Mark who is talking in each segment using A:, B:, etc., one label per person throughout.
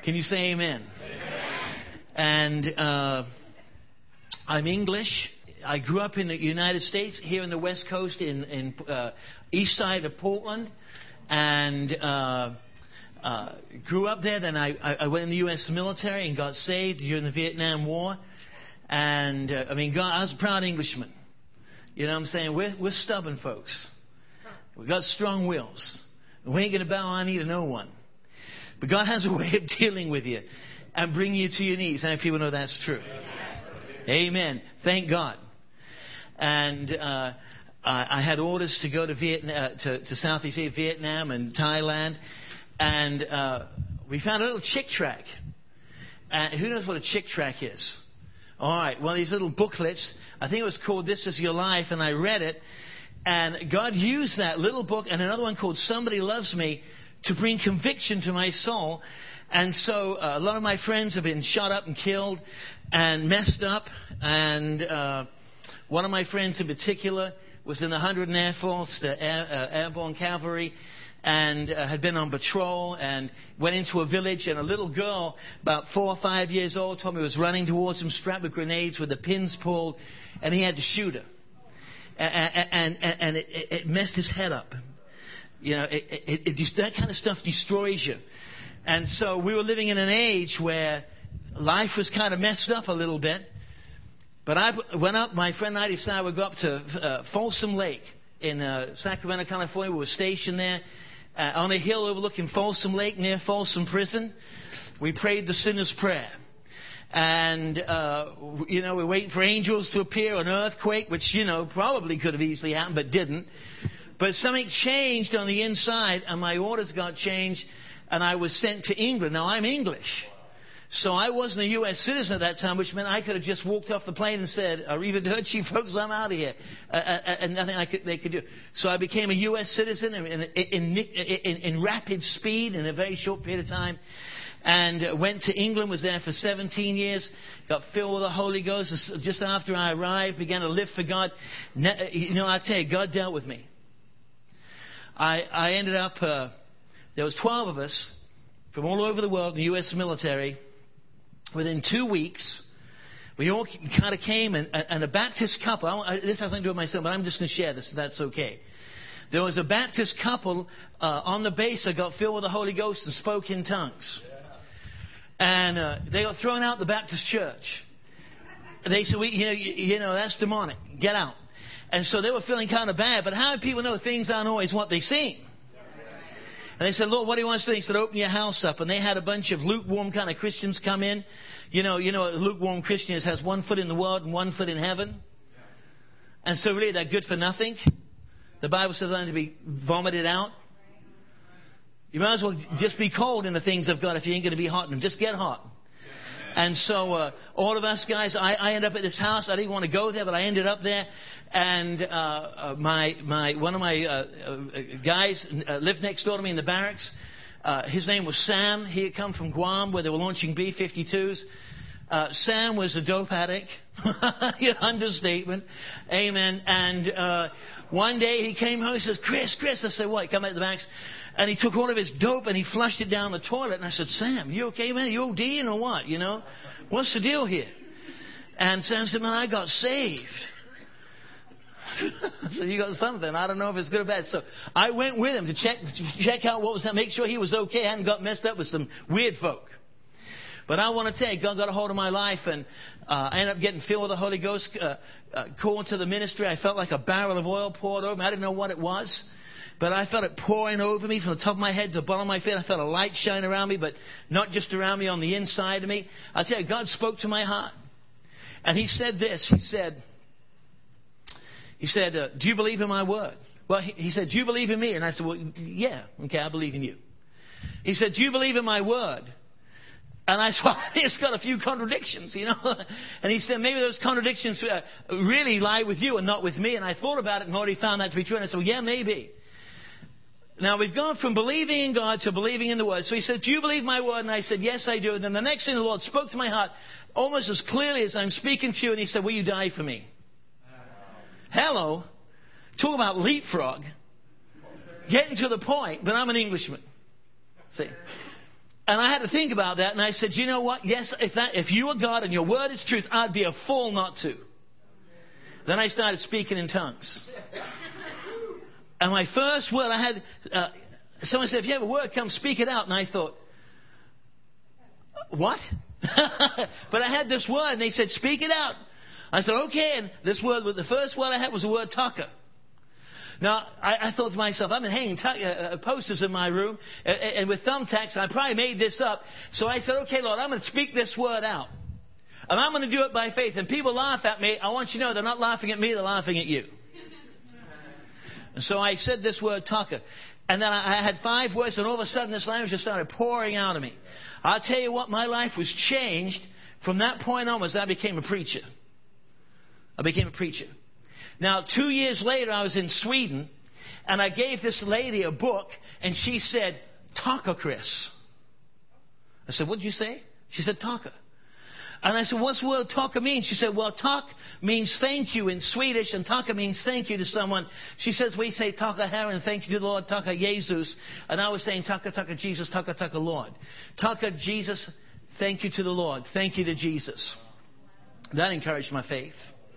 A: Can you say amen? And I'm English. I grew up in the United States, here in the West Coast, in east side of Portland, and grew up there. Then I went in the U.S. military and got saved during the Vietnam War. And I was a proud Englishman. You know what I'm saying? We're stubborn folks. We got strong wills. We ain't going to bow our knee to no one. But God has a way of dealing with you and bringing you to your knees. How many people know that's true? Amen. Thank God. And I had orders to go to Vietnam, to Southeast Asia, Vietnam and Thailand. And we found a little chick track. Who knows what a chick track is? All right. Well, these little booklets. I think it was called This Is Your Life. And I read it. And God used that little book and another one called Somebody Loves Me to bring conviction to my soul. And so a lot of my friends have been shot up and killed and messed up. And one of my friends in particular was in the 100th Air Force, the Airborne Cavalry, and had been on patrol and went into a village. And a little girl, about 4 or 5 years old, told me was running towards him, strapped with grenades with the pins pulled, and he had to shoot her. And it messed his head up. You know, that kind of stuff destroys you. And so we were living in an age where life was kind of messed up a little bit. But I went up, my friend and I decided we'd go up to Folsom Lake in Sacramento, California. We were stationed there on a hill overlooking Folsom Lake near Folsom Prison. We prayed the sinner's prayer. And, we're waiting for angels to appear, an earthquake, which, probably could have easily happened, but didn't. But something changed on the inside, and my orders got changed, and I was sent to England. Now, I'm English. So I wasn't a U.S. citizen at that time, which meant I could have just walked off the plane and said, Arrivederci, folks, I'm out of here. And nothing they could do. So I became a U.S. citizen in rapid speed in a very short period of time. And went to England, was there for 17 years, got filled with the Holy Ghost. Just after I arrived, began to live for God. I tell you, God dealt with me. I ended up, there was 12 of us from all over the world in the U.S. military. Within 2 weeks, we all kind of came, and a Baptist couple, this has nothing to do with myself, but I'm just going to share this, if that's okay. There was a Baptist couple on the base that got filled with the Holy Ghost and spoke in tongues. And they got thrown out of the Baptist church. They said, that's demonic. Get out. And so they were feeling kind of bad. But how do people know things aren't always what they seem? And they said, Lord, what do you want us to do? He said, open your house up. And they had a bunch of lukewarm kind of Christians come in. You know, a lukewarm Christian has 1 foot in the world and 1 foot in heaven. And so really they're good for nothing. The Bible says they're to be vomited out. You might as well just be cold in the things of God if you ain't going to be hot in them. Just get hot. And so all of us guys, I ended up at this house. I didn't want to go there, but I ended up there. And one of my guys lived next door to me in the barracks. His name was Sam. He had come from Guam where they were launching B-52s. Sam was a dope addict. Understatement. Amen. And one day he came home and says, Chris. I said, what? He come out the barracks. And he took all of his dope and he flushed it down the toilet. And I said, Sam, you okay, man? You ODing or what? What's the deal here? And Sam said, man, I got saved. I said, you got something. I don't know if it's good or bad. So I went with him to check out what was that, make sure he was okay. I hadn't got messed up with some weird folk. But I want to tell you, God got a hold of my life, and I ended up getting filled with the Holy Ghost, called to the ministry. I felt like a barrel of oil poured over me. I didn't know what it was. But I felt it pouring over me from the top of my head to the bottom of my feet. I felt a light shine around me, but not just around me, on the inside of me. I tell you, God spoke to my heart. And He said this. He said, do you believe in my word? Well, he said, do you believe in me? And I said, well, yeah. Okay, I believe in you. He said, do you believe in my word? And I said, well, it's got a few contradictions, And he said, maybe those contradictions really lie with you and not with me. And I thought about it and already found that to be true. And I said, well, yeah, maybe. Now, we've gone from believing in God to believing in the Word. So he said, do you believe my Word? And I said, yes, I do. And then the next thing the Lord spoke to my heart, almost as clearly as I'm speaking to you. And He said, will you die for me? Hello. Talk about leapfrog. Getting to the point, but I'm an Englishman. See? And I had to think about that, and I said, you know what? Yes, if you are God and your word is truth, I'd be a fool not to. Then I started speaking in tongues. And my first word, I had, someone said, if you have a word, come speak it out. And I thought, what? But I had this word, and they said, speak it out. I said, okay. And this word, the first word I had was the word Taka. Now, I thought to myself, I've been hanging posters in my room and with thumbtacks, and I probably made this up. So I said, okay, Lord, I'm going to speak this word out. And I'm going to do it by faith. And people laugh at me. I want you to know they're not laughing at me, they're laughing at you. And so I said this word, Taka. And then I had 5 words, and all of a sudden this language just started pouring out of me. I'll tell you what, my life was changed from that point onwards. I became a preacher. Now, 2 years later, I was in Sweden, and I gave this lady a book, and she said, Taka, Chris. I said, what did you say? She said, Taka. And I said, what's the word Taka mean? She said, well, Tak means thank you in Swedish, and Taka means thank you to someone. She says, we say Taka Herren, thank you to the Lord, Taka Jesus. And I was saying Taka, Taka Jesus, Taka, Taka Lord. Taka Jesus, thank you to the Lord, thank you to Jesus. That encouraged my faith.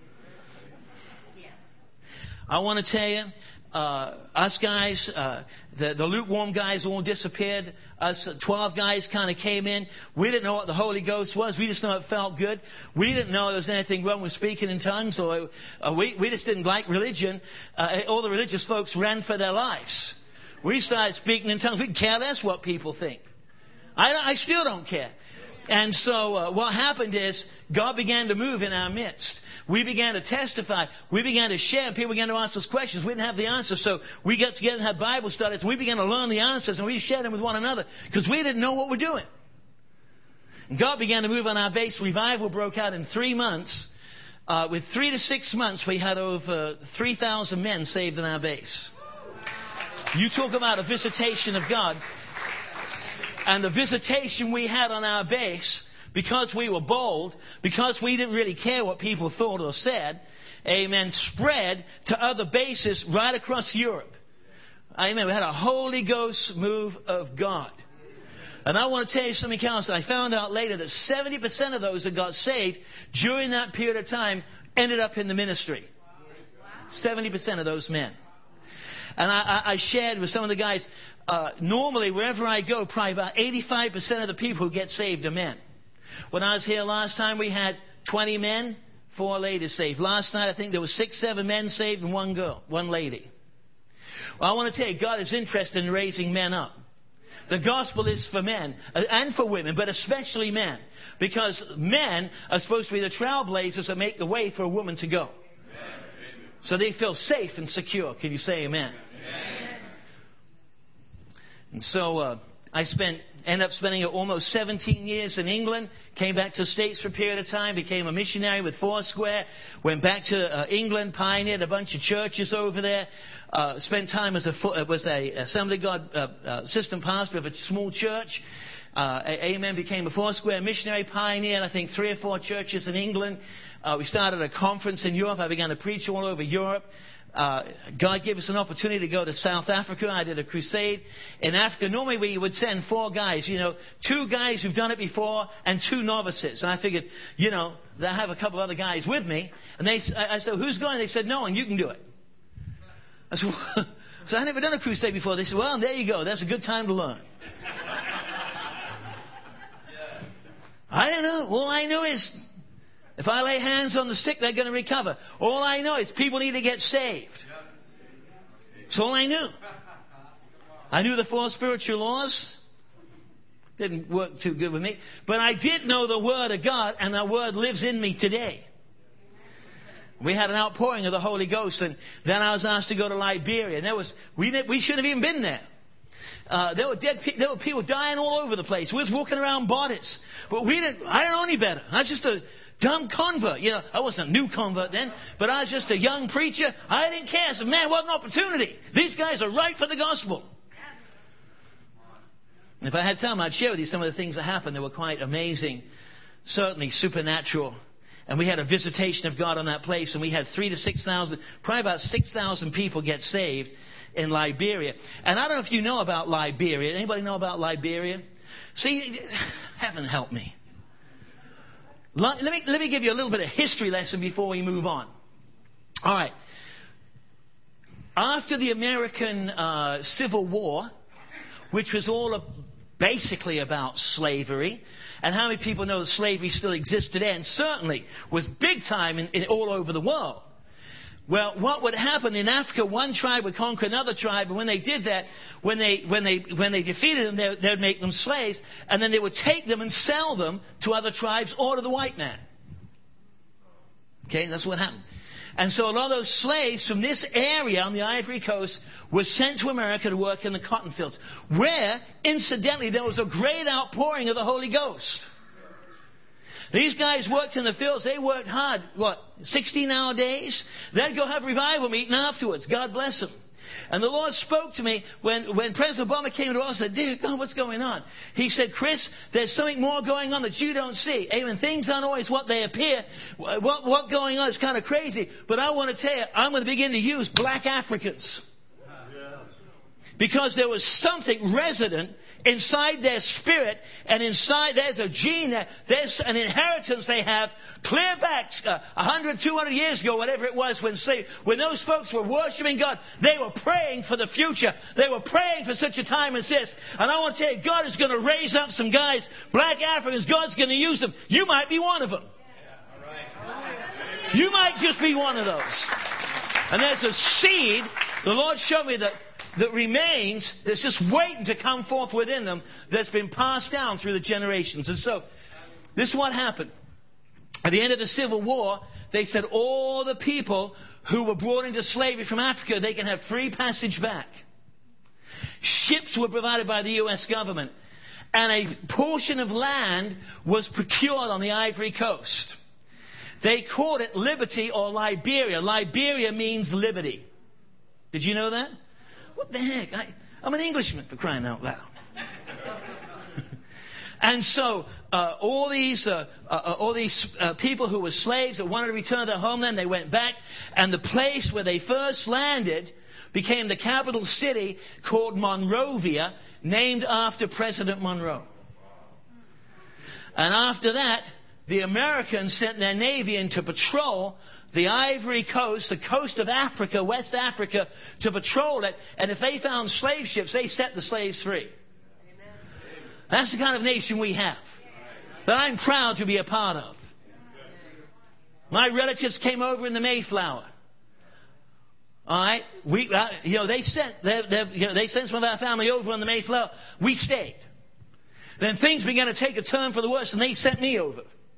A: I want to tell you, us guys, the lukewarm guys all disappeared. Us 12 guys kind of came in. We didn't know what the Holy Ghost was. We just know it felt good. We didn't know there was anything wrong with speaking in tongues. Or we just didn't like religion. All the religious folks ran for their lives. We started speaking in tongues. We didn't care less what people think. I still don't care. And so what happened is God began to move in our midst. We began to testify. We began to share. And people began to ask us questions. We didn't have the answers. So we got together and had Bible studies. And we began to learn the answers. And we shared them with one another. Because we didn't know what we're doing. And God began to move on our base. Revival broke out in 3 months. With 3 to 6 months, we had over 3,000 men saved in our base. You talk about a visitation of God. And the visitation we had on our base, because we were bold, because we didn't really care what people thought or said, amen, spread to other bases right across Europe. Amen. We had a Holy Ghost move of God. And I want to tell you something else. I found out later that 70% of those that got saved during that period of time ended up in the ministry. 70% of those men. And I shared with some of the guys, normally wherever I go, probably about 85% of the people who get saved are men. When I was here last time, we had 20 men, 4 ladies saved. Last night, I think there were 6, 7 men saved and 1 girl, 1 lady. Well, I want to tell you, God is interested in raising men up. The gospel is for men and for women, but especially men. Because men are supposed to be the trailblazers that make the way for a woman to go. So they feel safe and secure. Can you say amen? Amen. And so I ended up spending almost 17 years in England. Came back to the States for a period of time. Became a missionary with Foursquare. Went back to England. Pioneered a bunch of churches over there. Spent time as a Assembly of God assistant pastor of a small church. Amen. Became a Foursquare missionary. Pioneered, I think, 3 or 4 churches in England. We started a conference in Europe. I began to preach all over Europe. God gave us an opportunity to go to South Africa. I did a crusade in Africa. Normally we would send 4 guys, 2 guys who've done it before and 2 novices. And I figured, they'll have a couple other guys with me. And I said, who's going? They said, no, and you can do it. I said, well, so I've never done a crusade before. They said, well, there you go. That's a good time to learn. I don't know. All I know is if I lay hands on the sick, they're going to recover. All I know is people need to get saved. That's all I knew. I knew the 4 spiritual laws. Didn't work too good with me. But I did know the Word of God, and that Word lives in me today. We had an outpouring of the Holy Ghost, and then I was asked to go to Liberia. And we shouldn't have even been there. There were people dying all over the place. We was walking around bodies. But I didn't know any better. I was just a dumb convert. I wasn't a new convert then, but I was just a young preacher. I didn't care. I said, man, what an opportunity. These guys are right for the gospel. And if I had time, I'd share with you some of the things that happened. They were quite amazing, certainly supernatural. And we had a visitation of God on that place, and we had 3,000 to 6,000, probably about 6,000 people get saved in Liberia. And I don't know if you know about Liberia. Anybody know about Liberia? See, heaven help me. Let me give you a little bit of history lesson before we move on. All right. After the American Civil War, which was all basically about slavery, and how many people know that slavery still exists today, and certainly was big time in all over the world. Well, what would happen in Africa? One tribe would conquer another tribe, and when they did that, when they defeated them, they would make them slaves, and then they would take them and sell them to other tribes or to the white man. Okay, that's what happened. And so a lot of those slaves from this area on the Ivory Coast were sent to America to work in the cotton fields, where, incidentally, there was a great outpouring of the Holy Ghost. These guys worked in the fields. They worked hard. 16-hour days? They'd go have revival meeting afterwards. God bless them. And the Lord spoke to me when President Obama came to us and said, "Dear God, what's going on?" He said, "Chris, there's something more going on that you don't see. Amen. Things aren't always what they appear. What going on is kind of crazy. But I want to tell you, I'm going to begin to use black Africans. Because there was something resident inside their spirit, and inside there's a gene, there's an inheritance they have clear back 100, 200 years ago, whatever it was, when those folks were worshiping God. They were praying for the future. They were praying for such a time as this. And I want to tell you, God is going to raise up some guys, black Africans. God's going to use them. You might be one of them. You might just be one of those. And there's a seed, the Lord showed me that remains, that's just waiting to come forth within them, that's been passed down through the generations. And so, this is what happened. At the end of the Civil War, they said all the people who were brought into slavery from Africa, they can have free passage back. Ships were provided by the U.S. government. And a portion of land was procured on the Ivory Coast. They called it Liberty or Liberia. Liberia means liberty. Did you know that? What the heck? I'm an Englishman, for crying out loud. And so all these people who were slaves that wanted to return to their homeland, they went back, and the place where they first landed became the capital city called Monrovia, named after President Monroe. And after that, the Americans sent their navy in to patrol the Ivory Coast, the coast of Africa, West Africa, to patrol it. And if they found slave ships, they set the slaves free. Amen. That's the kind of nation we have, that I'm proud to be a part of. My relatives came over in the Mayflower. All right, they sent some of our family over on the Mayflower. We stayed. Then things began to take a turn for the worse, and they sent me over.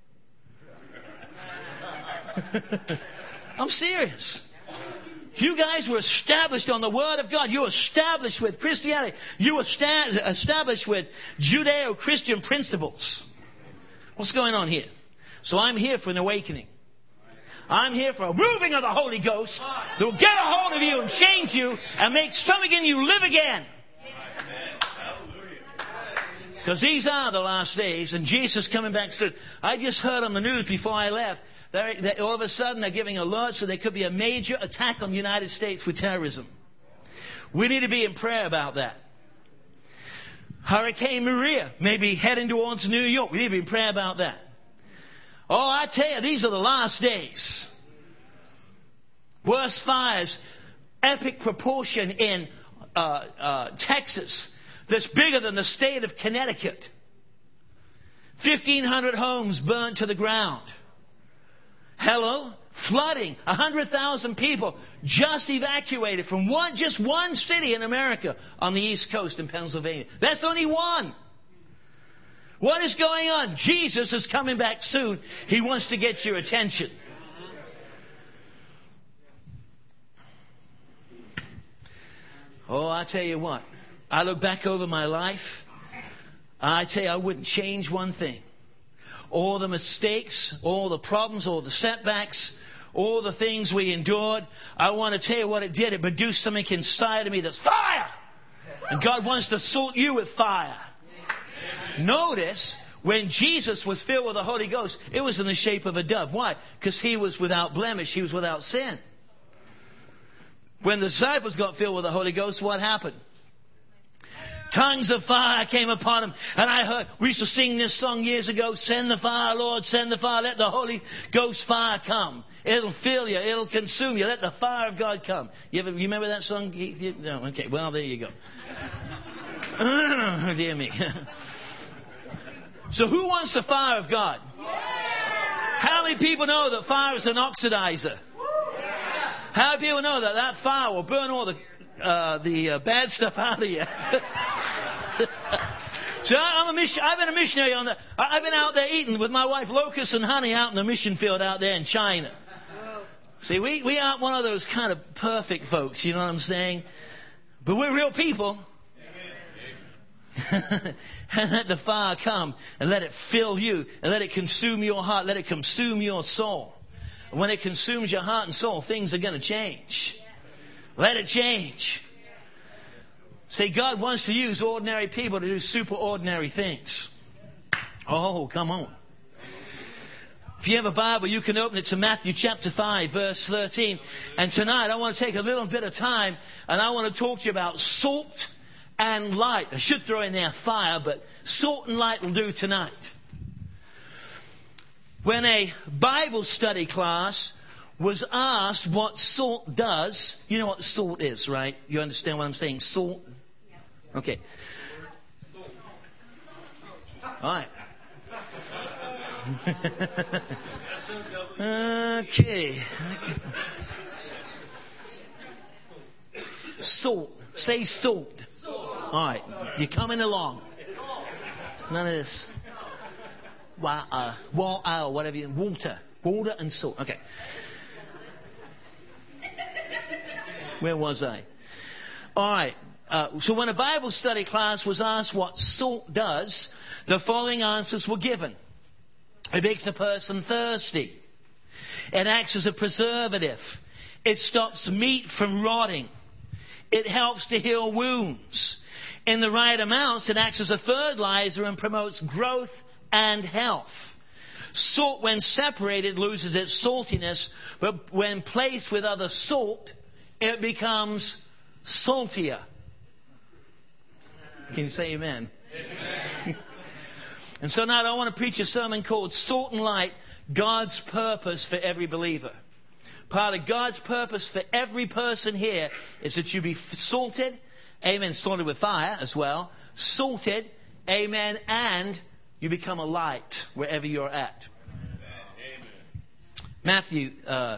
A: I'm serious. You guys were established on the Word of God. You were established with Christianity. You were established with Judeo-Christian principles. What's going on here? So I'm here for an awakening. I'm here for a moving of the Holy Ghost that will get a hold of you and change you and make something in you live again. Because these are the last days, and Jesus is coming back soon. I just heard on the news before I left, that all of a sudden they're giving alerts so there could be a major attack on the United States with terrorism. We need to be in prayer about that. Hurricane Maria may be heading towards New York. We need to be in prayer about that. Oh, I tell you, these are the last days. Worst fires, epic proportion in Texas, that's bigger than the state of Connecticut. 1,500 homes burned to the ground. Hello? Flooding. 100,000 people just evacuated from just one city in America on the East Coast in Pennsylvania. That's only one. What is going on? Jesus is coming back soon. He wants to get your attention. Oh, I tell you what. I look back over my life. I tell you, I wouldn't change one thing. All the mistakes, all the problems, all the setbacks, all the things we endured. I want to tell you what it did. It produced something inside of me that's fire. And God wants to salt you with fire. Notice, when Jesus was filled with the Holy Ghost, it was in the shape of a dove. Why? Because He was without blemish. He was without sin. When the disciples got filled with the Holy Ghost, what happened? Tongues of fire came upon him. And we used to sing this song years ago, send the fire, Lord, send the fire, let the Holy Ghost fire come. It'll fill you, it'll consume you, let the fire of God come. You remember that song? No, okay, well, there you go. Dear me. So who wants the fire of God? How many people know that fire is an oxidizer? How many people know that that fire will burn all the bad stuff out of you? So I've been a missionary I've been out there eating with my wife locusts and honey out in the mission field out there in China. See, we aren't one of those kind of perfect folks, you know what I'm saying? But we're real people. And let the fire come and let it fill you and let it consume your heart, let it consume your soul. And when it consumes your heart and soul, things are going to change. Let it change. See, God wants to use ordinary people to do super ordinary things. Oh, come on. If you have a Bible, you can open it to Matthew chapter 5, verse 13. And tonight I want to take a little bit of time and I want to talk to you about salt and light. I should throw in there fire, but salt and light will do tonight. When a Bible study class was asked what salt does, you know what salt is, right? You understand what I'm saying? Salt? Okay. All right. Okay. Salt. Say salt. All right. You're coming along. None of this. Water, whatever you... Water and salt. Okay. Where was I? All right. So when a Bible study class was asked what salt does, the following answers were given. It makes a person thirsty. It acts as a preservative. It stops meat from rotting. It helps to heal wounds. In the right amounts, it acts as a fertilizer and promotes growth and health. Salt, when separated, loses its saltiness, but when placed with other salt, it becomes saltier. Can you say amen? Amen. And so now I want to preach a sermon called Salt and Light, God's Purpose for Every Believer. Part of God's purpose for every person here is that you be salted, amen, salted with fire as well, salted, amen, and you become a light wherever you're at. Amen. Matthew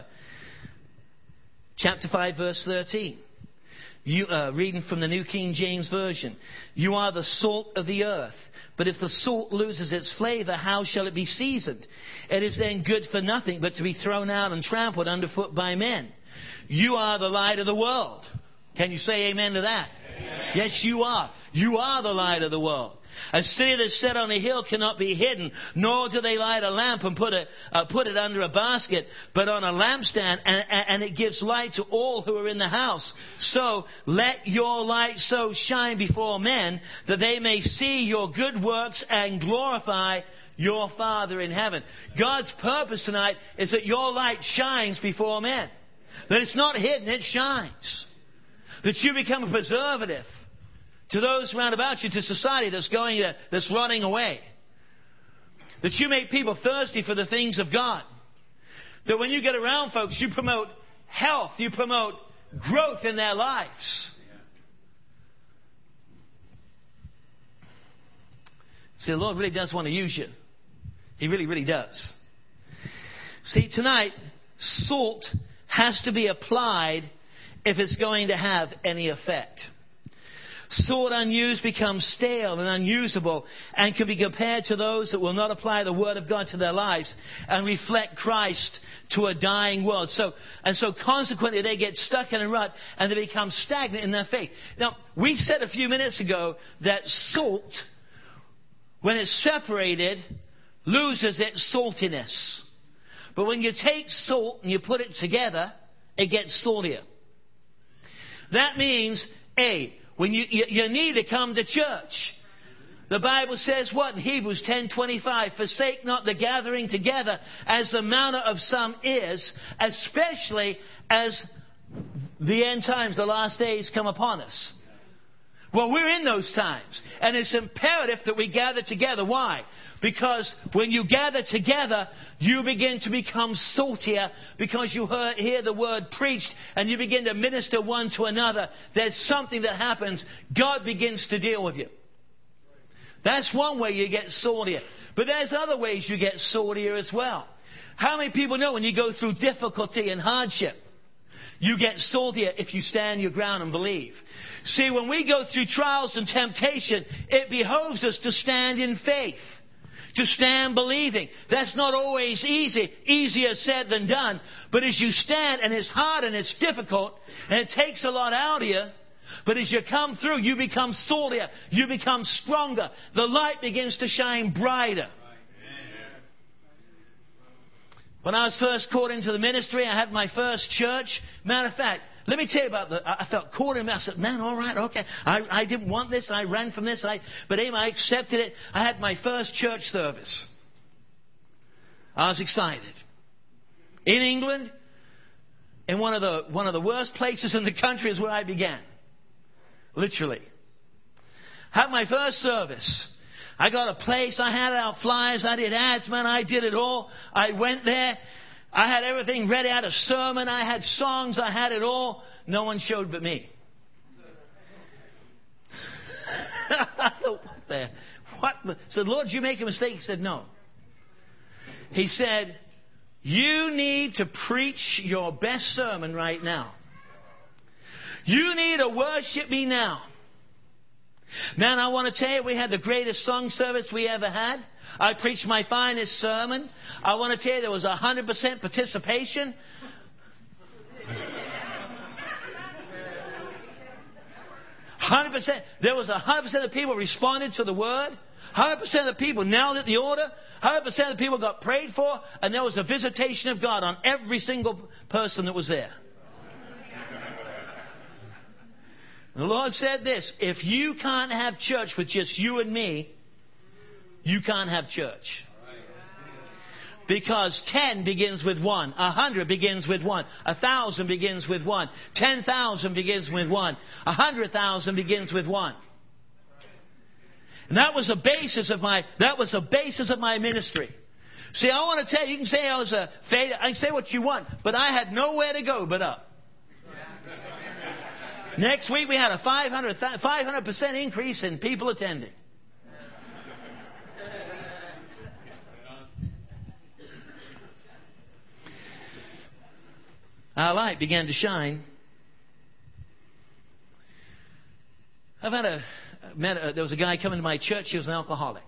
A: chapter 5, verse 13. Reading from the New King James Version. You are the salt of the earth. But if the salt loses its flavor, how shall it be seasoned? It is then good for nothing but to be thrown out and trampled underfoot by men. You are the light of the world. Can you say amen to that? Amen. Yes, you are. You are the light of the world. A city that's set on a hill cannot be hidden, nor do they light a lamp and put it under a basket, but on a lampstand, and it gives light to all who are in the house. So let your light so shine before men that they may see your good works and glorify your Father in heaven. God's purpose tonight is that your light shines before men. That it's not hidden, it shines. That you become a preservative to those round about you, to society that's running away. That you make people thirsty for the things of God. That when you get around folks, you promote health, you promote growth in their lives. See, the Lord really does want to use you. He really, really does. See, tonight, salt has to be applied if it's going to have any effect. Salt unused becomes stale and unusable and can be compared to those that will not apply the Word of God to their lives and reflect Christ to a dying world. So consequently they get stuck in a rut and they become stagnant in their faith. Now, we said a few minutes ago that salt, when it's separated, loses its saltiness. But when you take salt and you put it together, it gets saltier. That means, when you need to come to church. The Bible says what in Hebrews 10:25? Forsake not the gathering together as the manner of some is, especially as the end times, the last days come upon us. Well, we're in those times. And it's imperative that we gather together. Why? Because when you gather together, you begin to become saltier because you hear the word preached and you begin to minister one to another. There's something that happens. God begins to deal with you. That's one way you get saltier. But there's other ways you get saltier as well. How many people know when you go through difficulty and hardship, you get saltier if you stand your ground and believe? See, when we go through trials and temptation, it behoves us to stand in faith, to stand believing. That's not always easy, easier said than done. But as you stand, and it's hard and it's difficult, and it takes a lot out of you, but as you come through, you become saltier, you become stronger. The light begins to shine brighter. When I was first called into the ministry, I had my first church. Matter of fact, let me tell you about I felt caught in it. I said, man, all right, okay. I didn't want this. I ran from this. But anyway, I accepted it. I had my first church service. I was excited. In England, in one of the worst places in the country is where I began. Literally. Had my first service. I got a place. I had out flyers. I did ads, man. I did it all. I went there. I had everything ready. I had a sermon. I had songs. I had it all. No one showed but me. I thought, what? I said, Lord, did you make a mistake? He said, no. He said, you need to preach your best sermon right now. You need to worship me now. Man, I want to tell you, we had the greatest song service we ever had. I preached my finest sermon. I want to tell you, there was 100% participation. There was 100% of the people responded to the word. 100% of the people nailed it, the order. 100% of the people got prayed for. And there was a visitation of God on every single person that was there. The Lord said this, if you can't have church with just you and me, you can't have church. Because 10 begins with 1. 100 begins with 1. 1,000 begins with 1. 10,000 begins with 1. 100,000 begins with 1. And that was the basis of my ministry. See, I want to tell you, you can say I was a failure. I can say what you want, but I had nowhere to go but up. Next week we had a 500% increase in people attending. Our light began to shine. There was a guy coming to my church. He was an alcoholic.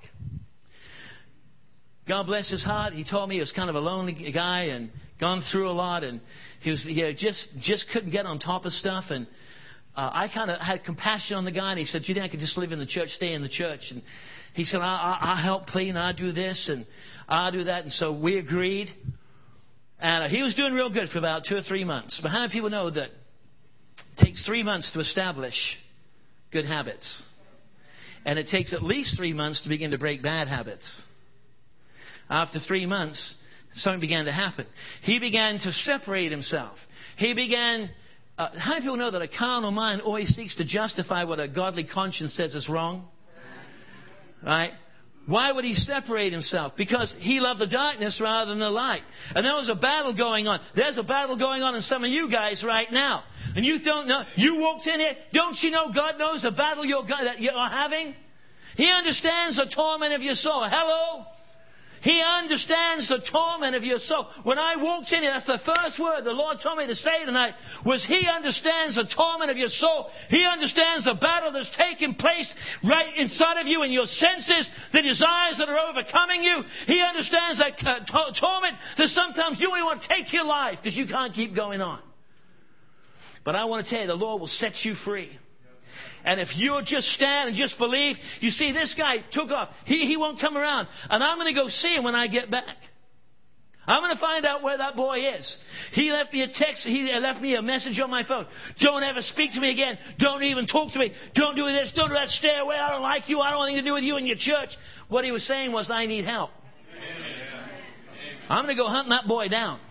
A: God bless his heart. He told me he was kind of a lonely guy and gone through a lot, and he just couldn't get on top of stuff. And I kind of had compassion on the guy, and he said, "Do you think I could just live in the church, stay in the church?" And he said, "I'll help clean. I'll do this and I'll do that." And so we agreed. And he was doing real good for about 2 or 3 months. But how many people know that it takes 3 months to establish good habits? And it takes at least 3 months to begin to break bad habits. After 3 months, something began to happen. He began to separate himself. He began... how many people know that a carnal mind always seeks to justify what a godly conscience says is wrong? Right? Why would he separate himself? Because he loved the darkness rather than the light. And there was a battle going on. There's a battle going on in some of you guys right now. And you don't know. You walked in here. Don't you know God knows the battle that you're having? He understands the torment of your soul. Hello? He understands the torment of your soul. When I walked in here, that's the first word the Lord told me to say tonight, was He understands the torment of your soul. He understands the battle that's taking place right inside of you and your senses, the desires that are overcoming you. He understands that torment that sometimes you only want to take your life because you can't keep going on. But I want to tell you, the Lord will set you free. And if you'll just stand and just believe, you see, this guy took off. He won't come around. And I'm going to go see him when I get back. I'm going to find out where that boy is. He left me a text. He left me a message on my phone. Don't ever speak to me again. Don't even talk to me. Don't do this. Don't do that. Stay away. I don't like you. I don't want anything to do with you and your church. What he was saying was, I need help. I'm going to go hunt that boy down.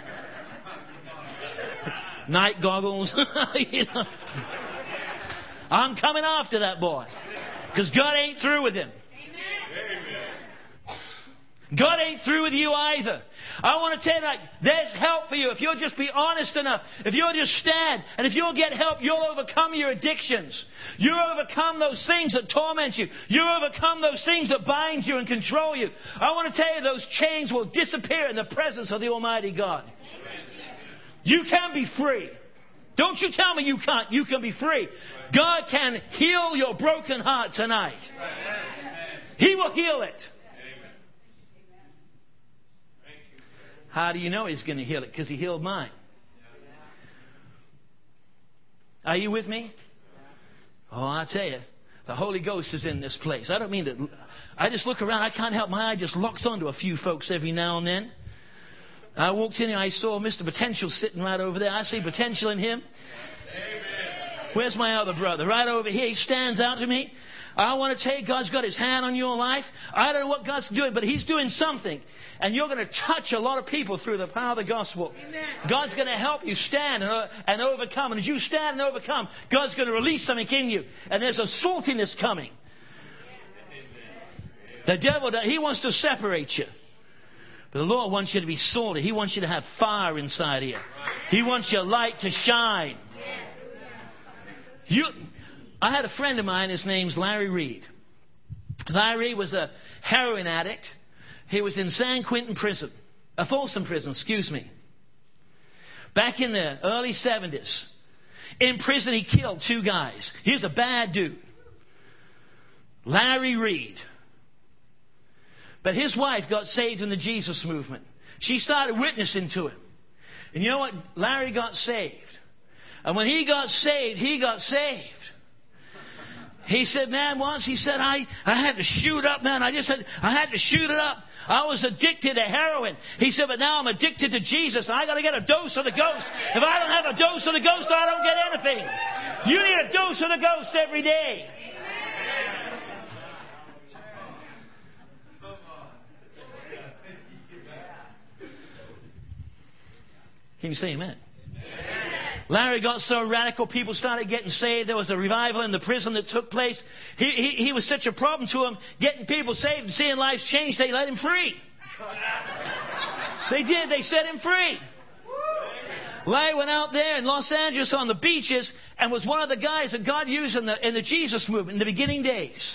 A: Night goggles. You know. I'm coming after that boy. Because God ain't through with him. God ain't through with you either. I want to tell you that there's help for you. If you'll just be honest enough, if you'll just stand, and if you'll get help, you'll overcome your addictions. You'll overcome those things that torment you. You'll overcome those things that bind you and control you. I want to tell you those chains will disappear in the presence of the Almighty God. You can be free. Don't you tell me you can't. You can be free. God can heal your broken heart tonight. He will heal it. How do you know He's going to heal it? Because He healed mine. Are you with me? Oh, I tell you, the Holy Ghost is in this place. I don't mean to. I just look around. I can't help my eye just locks onto a few folks every now and then. I walked in here. I saw Mr. Potential sitting right over there. I see potential in him. Where's my other brother? Right over here. He stands out to me. I want to tell you, God's got His hand on your life. I don't know what God's doing, but He's doing something. And you're going to touch a lot of people through the power of the gospel. Amen. God's going to help you stand and overcome. And as you stand and overcome, God's going to release something in you. And there's a saltiness coming. The devil, he wants to separate you. But the Lord wants you to be salty. He wants you to have fire inside here. He wants your light to shine. I had a friend of mine. His name's Larry Reed. Larry was a heroin addict. He was in San Quentin prison, Folsom prison, excuse me. Back in the early 70s. In prison, he killed 2 guys. He was a bad dude. Larry Reed. But his wife got saved in the Jesus movement. She started witnessing to him. And you know what? Larry got saved. And when he got saved, he got saved. He said, man, once he said, I had to shoot up, man. I had to shoot it up. I was addicted to heroin. He said, but now I'm addicted to Jesus. And I got to get a dose of the Ghost. If I don't have a dose of the Ghost, I don't get anything. You need a dose of the Ghost every day. Can you say amen? Larry got so radical, people started getting saved. There was a revival in the prison that took place. He was such a problem to them, getting people saved and seeing lives change, they let him free. They did. They set him free. Larry went out there in Los Angeles on the beaches and was one of the guys that God used in the Jesus movement in the beginning days.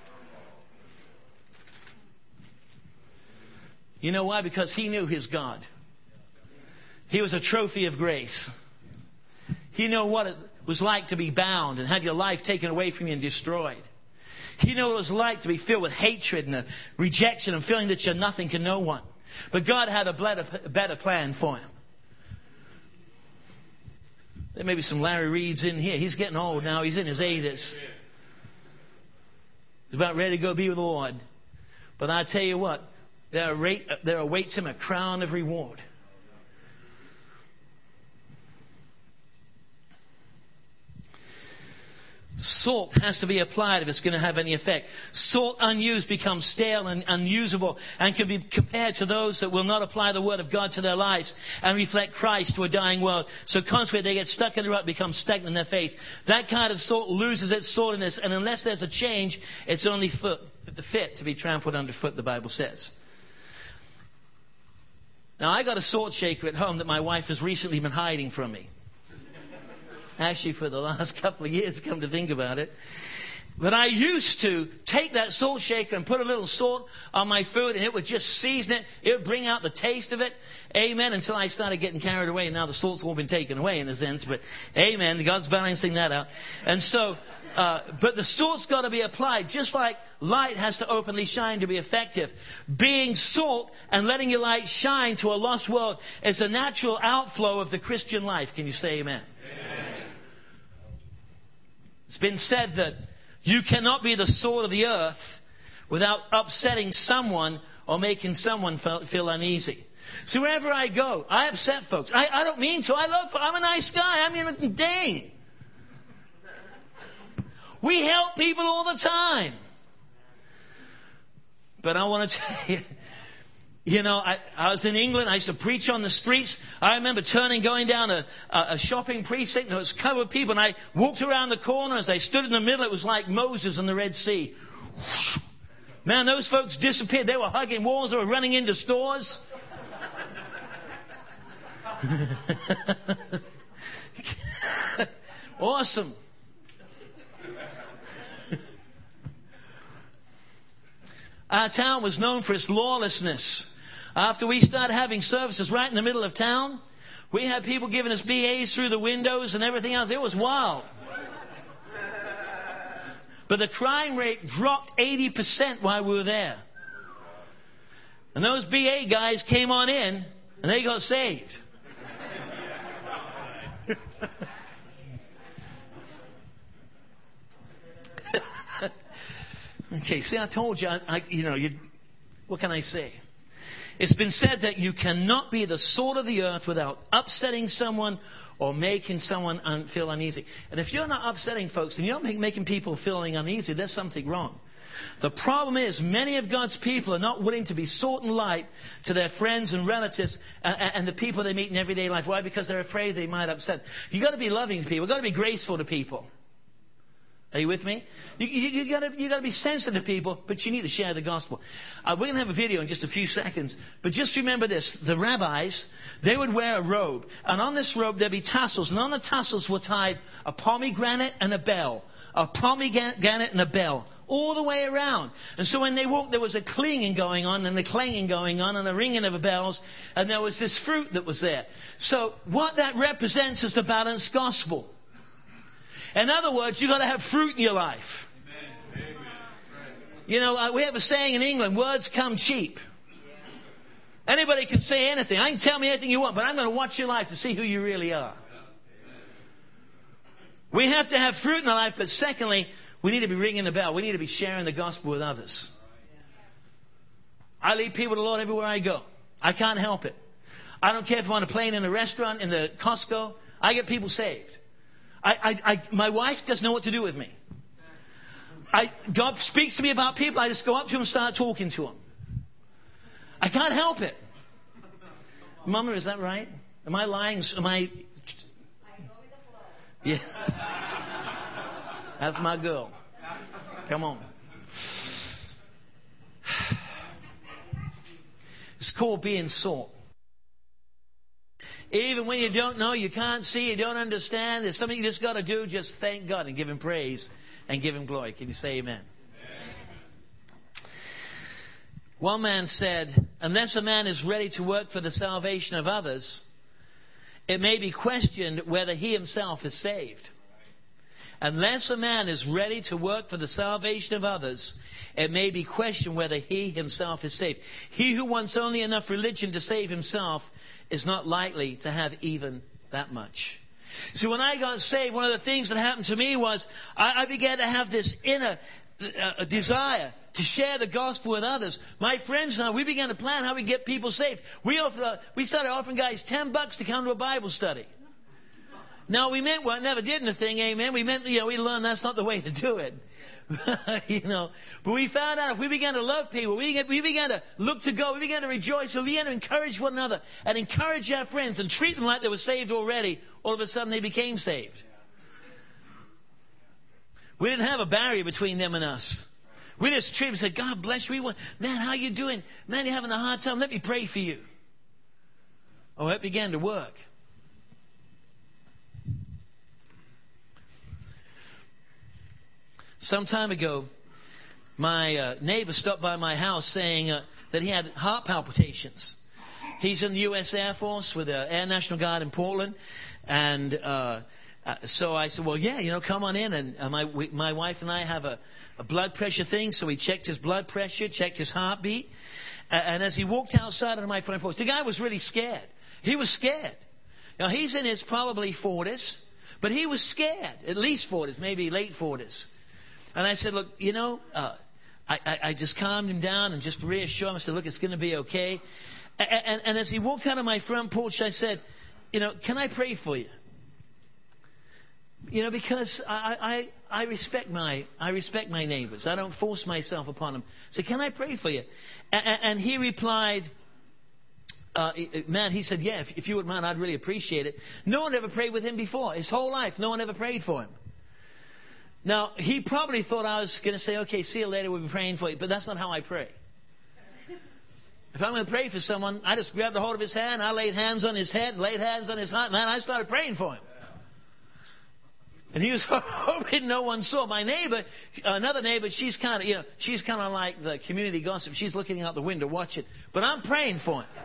A: You know why? Because he knew his God. He was a trophy of grace. He knew what it was like to be bound and have your life taken away from you and destroyed. He knew what it was like to be filled with hatred and rejection and feeling that you're nothing to no one. But God had a better plan for him. There may be some Larry Reeds in here. He's getting old now. He's in his 80s. He's about ready to go be with the Lord. But I tell you what, there awaits him a crown of reward. Salt has to be applied if it's going to have any effect. Salt unused becomes stale and unusable and can be compared to those that will not apply the Word of God to their lives and reflect Christ to a dying world. So consequently, they get stuck in the rut, become stagnant in their faith. That kind of salt loses its saltiness, and unless there's a change, it's only fit to be trampled underfoot, the Bible says. Now, I got a salt shaker at home that my wife has recently been hiding from me. Actually, for the last couple of years, come to think about it. But I used to take that salt shaker and put a little salt on my food, and it would just season it. It would bring out the taste of it. Amen. Until I started getting carried away. Now the salt's all been taken away in a sense. But amen. God's balancing that out. And so, but the salt's got to be applied. Just like light has to openly shine to be effective. Being salt and letting your light shine to a lost world is a natural outflow of the Christian life. Can you say amen? It's been said that you cannot be the salt of the earth without upsetting someone or making someone feel uneasy. So wherever I go, I upset folks. I don't mean to. I'm a nice guy. I mean, dang. We help people all the time. But I want to tell you, You know, I was in England. I used to preach on the streets. I remember going down a shopping precinct, and it was covered with people. And I walked around the corner. As they stood in the middle, it was like Moses in the Red Sea. Man, those folks disappeared. They were hugging walls. They were running into stores. Awesome. Our town was known for its lawlessness. After we started having services right in the middle of town, we had people giving us BAs through the windows and everything else. It was wild. But the crime rate dropped 80% while we were there. And those BA guys came on in and they got saved. Okay, see, I told you, what can I say? It's been said that you cannot be the salt of the earth without upsetting someone or making someone feel uneasy. And if you're not upsetting folks and you're not making people feeling uneasy, there's something wrong. The problem is many of God's people are not willing to be salt and light to their friends and relatives and the people they meet in everyday life. Why? Because they're afraid they might upset. You've got to be loving to people. You've got to be graceful to people. Are you with me? You got to be sensitive to people, but you need to share the gospel. We're going to have a video in just a few seconds, but just remember this. The rabbis, they would wear a robe, and on this robe there'd be tassels, and on the tassels were tied a pomegranate and a bell. A pomegranate and a bell, all the way around. And so when they walked, there was a clinging going on, and a clanging going on, and a ringing of the bells, and there was this fruit that was there. So what that represents is the balanced gospel. In other words, you've got to have fruit in your life. Amen. You know, we have a saying in England, words come cheap. Anybody can say anything. I can tell me anything you want, but I'm going to watch your life to see who you really are. We have to have fruit in our life, but secondly, we need to be ringing the bell. We need to be sharing the gospel with others. I lead people to the Lord everywhere I go. I can't help it. I don't care if I'm on a plane, in a restaurant, in the Costco. I get people saved. My wife doesn't know what to do with me. God speaks to me about people. I just go up to him and start talking to him. I can't help it. Mama, is that right? Am I lying? Yeah. That's my girl. Come on. It's called being salt. Even when you don't know, you can't see, you don't understand, there's something you just got to do. Just thank God and give him praise and give him glory. Can you say amen? One man said, unless a man is ready to work for the salvation of others, it may be questioned whether he himself is saved. Unless a man is ready to work for the salvation of others, it may be questioned whether he himself is saved. He who wants only enough religion to save himself is not likely to have even that much. So when I got saved, one of the things that happened to me was I began to have this inner desire to share the gospel with others. My friends and I, we began to plan how we get people saved. We started offering guys $10 to come to a Bible study. Now, we meant what? Never did anything, amen. We meant, we learned that's not the way to do it. But we found out if we began to love people, we began to look to God, we began to rejoice, we began to encourage one another and encourage our friends and treat them like they were saved already, all of a sudden they became saved. We didn't have a barrier between them and us. We just treated them and said, God bless you. Man, how you doing? Man, you're having a hard time. Let me pray for you. Oh, it began to work. Some time ago, my neighbor stopped by my house saying that he had heart palpitations. He's in the U.S. Air Force with the Air National Guard in Portland. And so I said, well, yeah, come on in. And my wife and I have a blood pressure thing. So we checked his blood pressure, checked his heartbeat. And as he walked outside of my front porch, the guy was really scared. He was scared. Now, he's in his probably 40s, but he was scared, at least 40s, maybe late 40s. And I said, look, I just calmed him down and just reassured him. I said, look, it's going to be okay. And as he walked out of my front porch, I said, can I pray for you? Because I respect my neighbors. I don't force myself upon them. So can I pray for you? And he replied, man, he said, yeah, if you wouldn't mind, I'd really appreciate it. No one ever prayed with him before. His whole life, no one ever prayed for him. Now, he probably thought I was going to say, okay, see you later, we'll be praying for you. But that's not how I pray. If I'm going to pray for someone, I just grabbed a hold of his hand, I laid hands on his head, laid hands on his heart, man, I started praying for him. And he was hoping no one saw. My neighbor, another neighbor, she's kind of like the community gossip. She's looking out the window, watching. But I'm praying for him.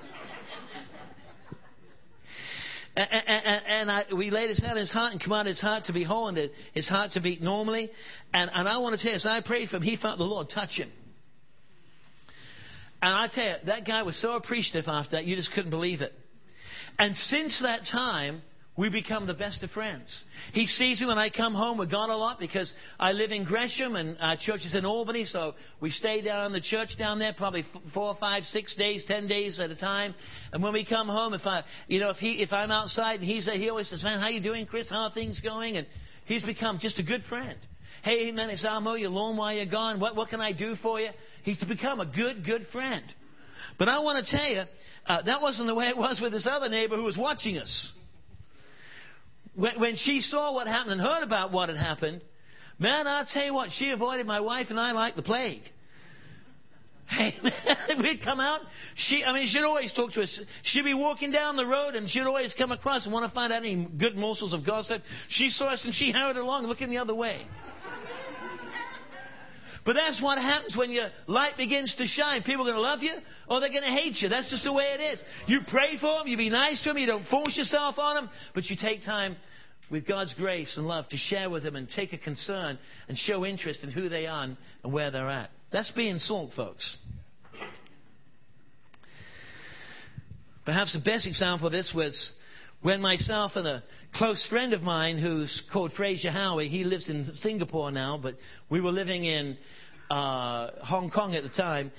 A: And we laid his hand on his heart and commanded his heart to be whole and his heart to beat normally. And I want to tell you, as I prayed for him, he felt the Lord touch him. And I tell you, that guy was so appreciative after that, you just couldn't believe it. And since that time, we become the best of friends. He sees me when I come home. We're gone a lot because I live in Gresham and our church is in Albany. So we stay down in the church down there probably 4, 5, 6 days, 10 days at a time. And when we come home, if I'm outside and he's there, he always says, man, how you doing, Chris? How are things going? And he's become just a good friend. Hey, man, it's I'll mow your lawn while you're gone. What can I do for you? He's become a good friend. But I want to tell you, that wasn't the way it was with this other neighbor who was watching us. When she saw what happened and heard about what had happened, man, I'll tell you what, she avoided my wife and I like the plague. Hey, man, we'd come out. She'd always talk to us. She'd be walking down the road and she'd always come across and want to find out any good morsels of gossip. She saw us and she hurried along looking the other way. But that's what happens when your light begins to shine. People are going to love you or they're going to hate you. That's just the way it is. You pray for them. You be nice to them. You don't force yourself on them. But you take time with God's grace and love to share with them and take a concern and show interest in who they are and where they're at. That's being salt, folks. Perhaps the best example of this was when myself and a close friend of mine who's called Fraser Howie, he lives in Singapore now, but we were living in Hong Kong at the time.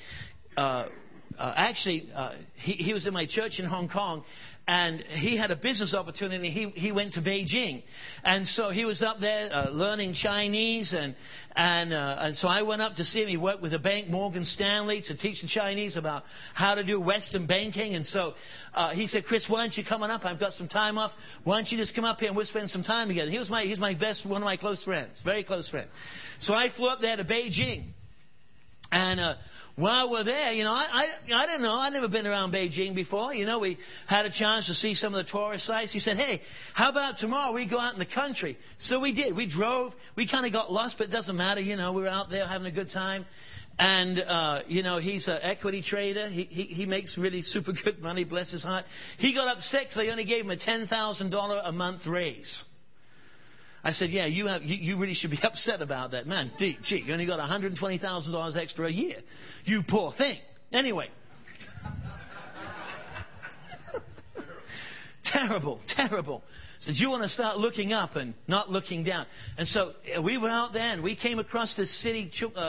A: He was in my church in Hong Kong, and he had a business opportunity. He went to Beijing, and so he was up there learning Chinese, and so I went up to see him. He worked with a bank, Morgan Stanley, to teach the Chinese about how to do Western banking. And so he said, Chris, why don't you come on up? I've got some time off. Why don't you just come up here and we'll spend some time together? He's my best, one of my close friends, very close friend. So I flew up there to Beijing, and while we're there, I don't know. I'd never been around Beijing before. We had a chance to see some of the tourist sites. He said, hey, how about tomorrow we go out in the country? So we did. We drove. We kind of got lost, but it doesn't matter. We were out there having a good time. And, he's an equity trader. He makes really super good money, bless his heart. He got upset because I only gave him a $10,000 a month raise. I said, yeah, you really should be upset about that. Man, gee, you only got $120,000 extra a year. You poor thing. Anyway. Terrible. Said, you want to start looking up and not looking down. And so we were out there and we came across this city,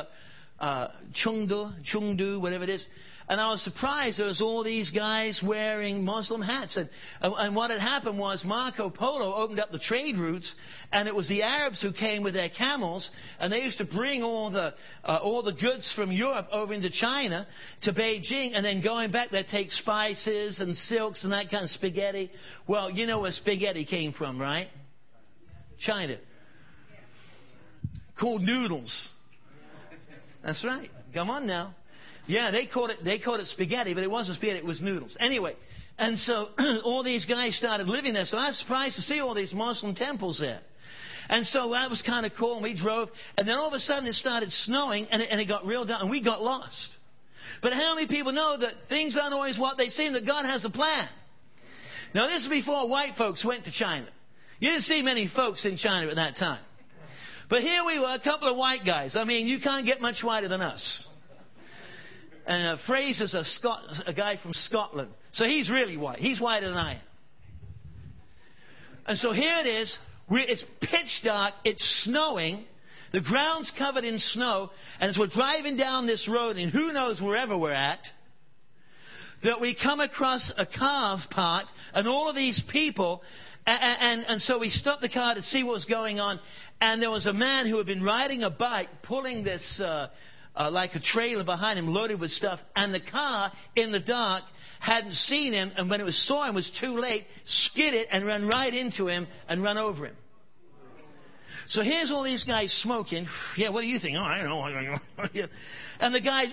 A: Chengdu, whatever it is. And I was surprised there was all these guys wearing Muslim hats. And what had happened was Marco Polo opened up the trade routes, and it was the Arabs who came with their camels, and they used to bring all the goods from Europe over into China to Beijing, and then going back they'd take spices and silks and that kind of spaghetti. Well, you know where spaghetti came from, right? China. Called noodles. That's right. Come on now. Yeah, they called it spaghetti, but it wasn't spaghetti, it was noodles. Anyway, and so all these guys started living there. So I was surprised to see all these Muslim temples there. And so that was kind of cool, and we drove. And then all of a sudden it started snowing, and it got real dark, and we got lost. But how many people know that things aren't always what they seem, that God has a plan? Now, this is before white folks went to China. You didn't see many folks in China at that time. But here we were, a couple of white guys. I mean, you can't get much whiter than us. And Fraser's a guy from Scotland. So he's really white. He's whiter than I am. And so here it is. It's pitch dark. It's snowing. The ground's covered in snow. And as we're driving down this road, and who knows wherever we're at, that we come across a car parked and all of these people. And so we stopped the car to see what was going on. And there was a man who had been riding a bike pulling this like a trailer behind him loaded with stuff. And the car in the dark hadn't seen him, and when it saw him, it was too late, skid it and run right into him and run over him. So here's all these guys smoking. Yeah, what do you think? Oh, I don't know. And the guys,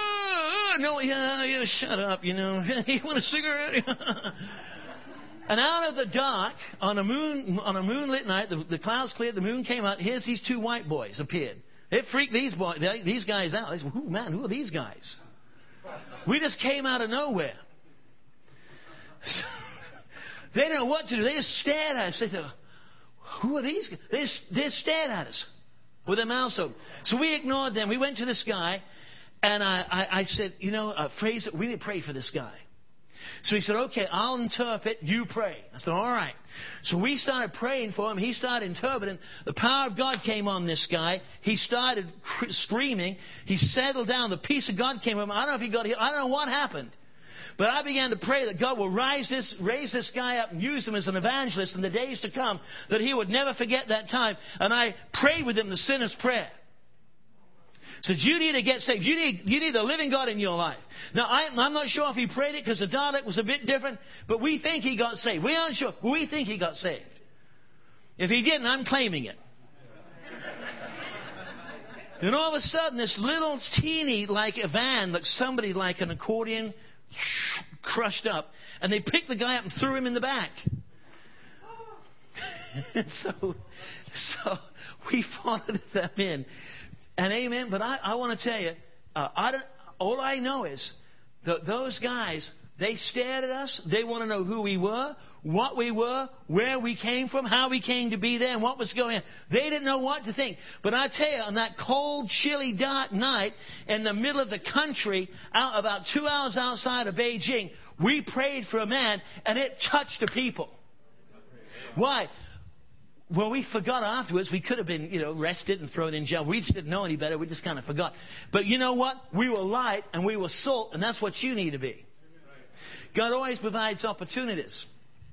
A: no, shut up, you want a cigarette? And out of the dark, on a moonlit night, the clouds cleared, the moon came out. Here's these two white boys appeared. It freaked these guys out. They said, man, who are these guys? We just came out of nowhere. They didn't know what to do. They just stared at us. They said, who are these guys? They stared at us with their mouths open. So we ignored them. We went to this guy, and I said, a phrase that we need to pray for this guy. So he said, okay, I'll interpret, you pray. I said, all right. So we started praying for him. He started interpreting. The power of God came on this guy. He started screaming. He settled down. The peace of God came on him. I don't know if he got healed. I don't know what happened. But I began to pray that God will raise this guy up and use him as an evangelist in the days to come, that he would never forget that time. And I prayed with him the sinner's prayer. Said, you need to get saved. You need the living God in your life. Now, I'm not sure if he prayed it because the dialect was a bit different, but we think he got saved. We aren't sure. We think he got saved. If he didn't, I'm claiming it. Then all of a sudden, this little teeny, like a van, like somebody like an accordion, crushed up, and they picked the guy up and threw him in the back. so we followed them in. And amen, but I want to tell you, all I know is that those guys, they stared at us. They want to know who we were, what we were, where we came from, how we came to be there, and what was going on. They didn't know what to think. But I tell you, on that cold, chilly, dark night in the middle of the country, out about 2 hours outside of Beijing, we prayed for a man, and it touched the people. Why? Well, we forgot afterwards. We could have been, arrested and thrown in jail. We just didn't know any better. We just kind of forgot. But you know what? We were light and we were salt, and that's what you need to be. God always provides opportunities.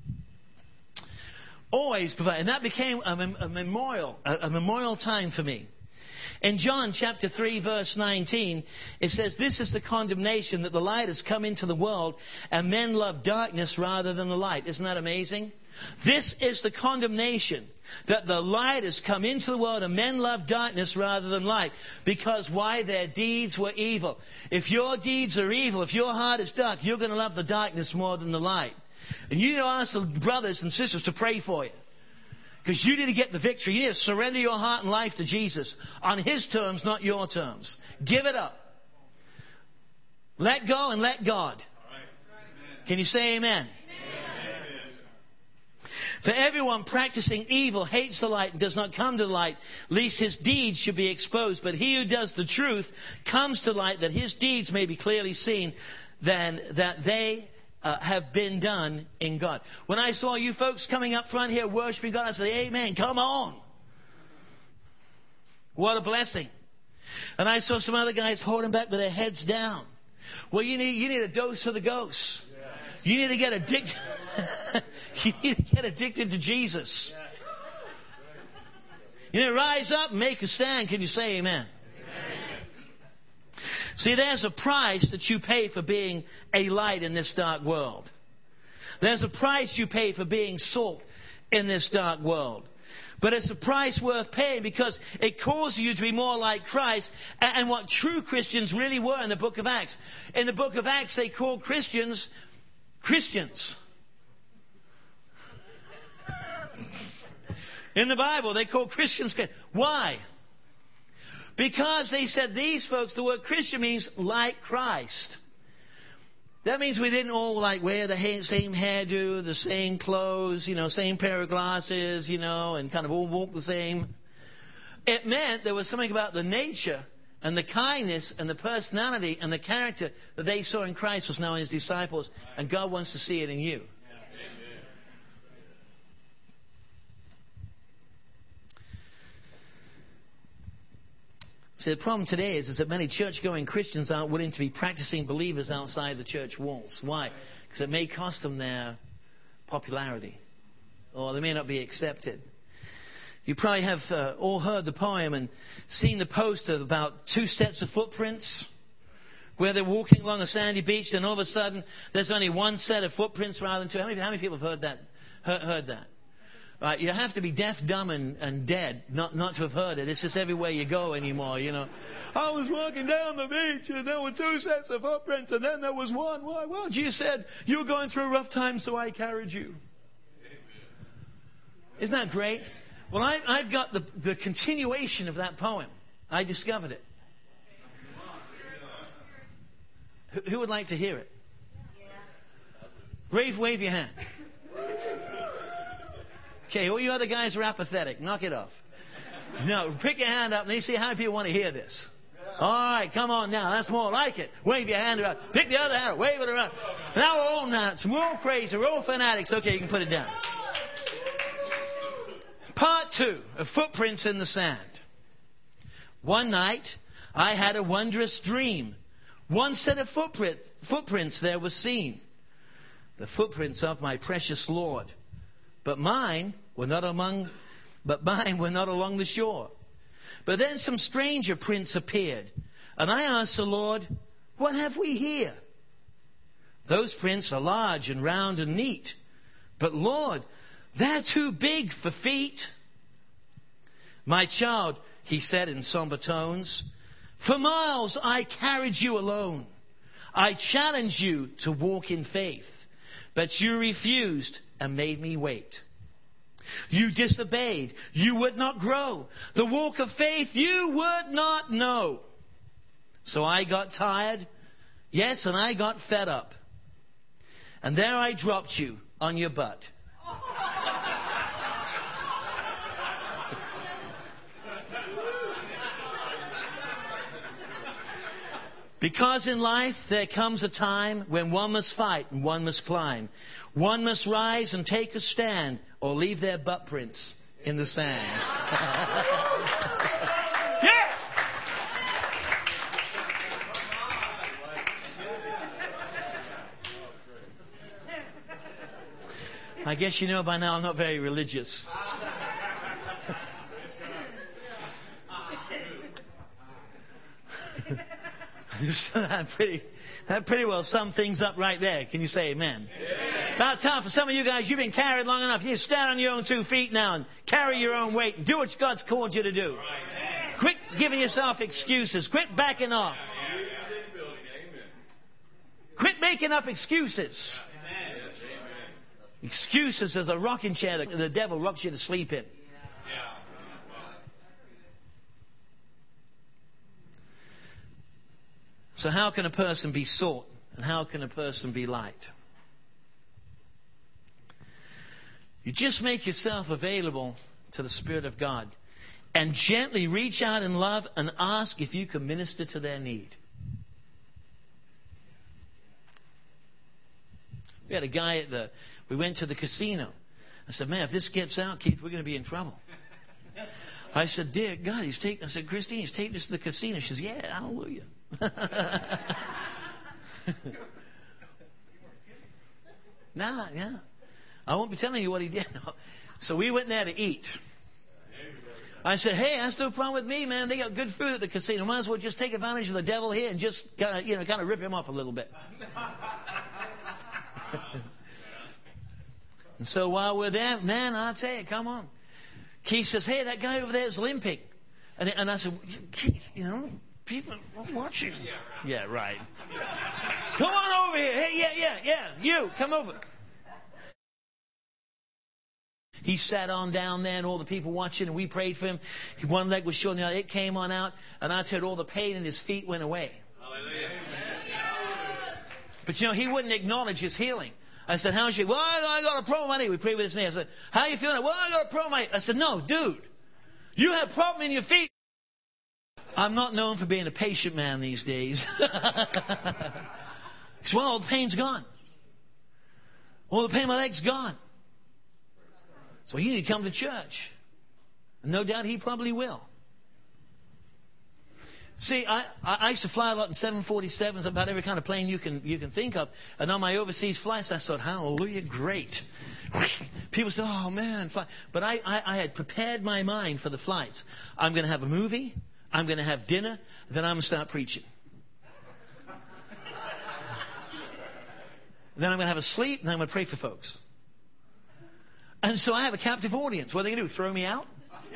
A: Always provide. And that became a memorial time for me. In John chapter 3, verse 19, it says, this is the condemnation, that the light has come into the world, and men love darkness rather than the light. Isn't that amazing? This is the condemnation, that the light has come into the world and men love darkness rather than light. Because why? Their deeds were evil. If your deeds are evil, if your heart is dark, you're going to love the darkness more than the light. And you need to ask the brothers and sisters to pray for you. Because you need to get the victory. You need to surrender your heart and life to Jesus on His terms, not your terms. Give it up. Let go and let God. Can you say amen? For everyone practicing evil hates the light and does not come to the light, lest his deeds should be exposed. But he who does the truth comes to light, that his deeds may be clearly seen, then that they have been done in God. When I saw you folks coming up front here worshiping God, I said, amen, come on. What a blessing. And I saw some other guys holding back with their heads down. Well, you need a dose of the ghost. You need to get addicted. You need to get addicted to Jesus. You need to rise up and make a stand. Can you say amen? See, there's a price that you pay for being a light in this dark world. There's a price you pay for being salt in this dark world. But it's a price worth paying, because it causes you to be more like Christ and what true Christians really were in the book of Acts. In the book of Acts, they called Christians Christians. In the Bible, they call Christians. Why? Because they said these folks, the word Christian means like Christ. That means we didn't all wear the same hairdo, the same clothes, same pair of glasses, and kind of all walk the same. It meant there was something about the nature and the kindness and the personality and the character that they saw in Christ was now in His disciples. And God wants to see it in you. See, the problem today is that many church-going Christians aren't willing to be practicing believers outside the church walls. Why? Because it may cost them their popularity, or they may not be accepted. You probably have all heard the poem and seen the poster about 2 sets of footprints. where they're walking along a sandy beach, and all of a sudden there's only one set of footprints rather than two. How many people have heard that? Heard that? Right, you have to be deaf, dumb, and dead not to have heard it. It's just everywhere you go anymore, you know. I was walking down the beach, and there were two sets of footprints, and then there was one. Why? Well, Jesus said, you were going through a rough time, so I carried you. Isn't that great? Well, I've got the continuation of that poem. I discovered it. Who would like to hear it? Wave your hand. Okay, all you other guys are apathetic. Knock it off. No, pick your hand up and you see how many people want to hear this. All right, come on now. That's more like it. Wave your hand around. Pick the other hand. Wave it around. Now we're all nuts. We're all crazy. We're all fanatics. Okay, you can put it down. Part 2 of Footprints in the Sand. One night, I had a wondrous dream. One set of footprints there was seen. The footprints of my precious Lord. But mine were not along the shore. But then some stranger prints appeared. And I asked the Lord, what have we here? Those prints are large and round and neat. But Lord, they're too big for feet. My child, he said in somber tones, for miles I carried you alone. I challenged you to walk in faith. But you refused and made me wait. You disobeyed. You would not grow. The walk of faith you would not know. So I got tired. Yes, and I got fed up. And there I dropped you on your butt. Because in life there comes a time when one must fight and one must climb. One must rise and take a stand or leave their butt prints in the sand. Yeah! I guess you know by now I'm not very religious. That pretty well sums things up right there. Can you say amen? Yeah. About time for some of you guys. You've been carried long enough. You stand on your own 2 feet now and carry your own weight and do what God's called you to do. Right. Quit giving yourself excuses. Quit backing off. Quit making up excuses. Excuses is a rocking chair that the devil rocks you to sleep in. So how can a person be salt and how can a person be light? You just make yourself available to the Spirit of God and gently reach out in love and ask if you can minister to their need. We had a guy we went to the casino. I said, man, if this gets out, Keith, we're going to be in trouble. I said, dear God, I said, Christine, he's taking us to the casino. She says, yeah, hallelujah. Nah, yeah. I won't be telling you what he did. So we went there to eat. I said, hey, that's no problem with me, man. They got good food at the casino. Might as well just take advantage of the devil here and just kind of rip him off a little bit. And so while we're there, man, I'll tell you, come on. Keith says, hey, that guy over there is limping. And I said, Keith, people are watching. Yeah, right. Come on over here. Hey, yeah. You, come over. He sat on down there and all the people watching and we prayed for him. One leg was short and the other. It came on out. And I tell you, all the pain in his feet went away. Hallelujah. But he wouldn't acknowledge his healing. I said, how's you? Well, I got a problem with my knee. We prayed with his knee. I said, how are you feeling? Well, I got a problem with my knee. I said, no, dude. You have a problem in your feet. I'm not known for being a patient man these days. He said, well, all the pain's gone. All the pain in my leg's gone. So you need to come to church. And no doubt he probably will. See, I used to fly a lot in 747s, about every kind of plane you can think of. And on my overseas flights, I thought, hallelujah, great. People said, oh, man. Fly. But I had prepared my mind for the flights. I'm going to have a movie. I'm going to have dinner. Then I'm going to start preaching. And then I'm going to have a sleep, and then I'm going to pray for folks. And so I have a captive audience. What are they going to do? Throw me out?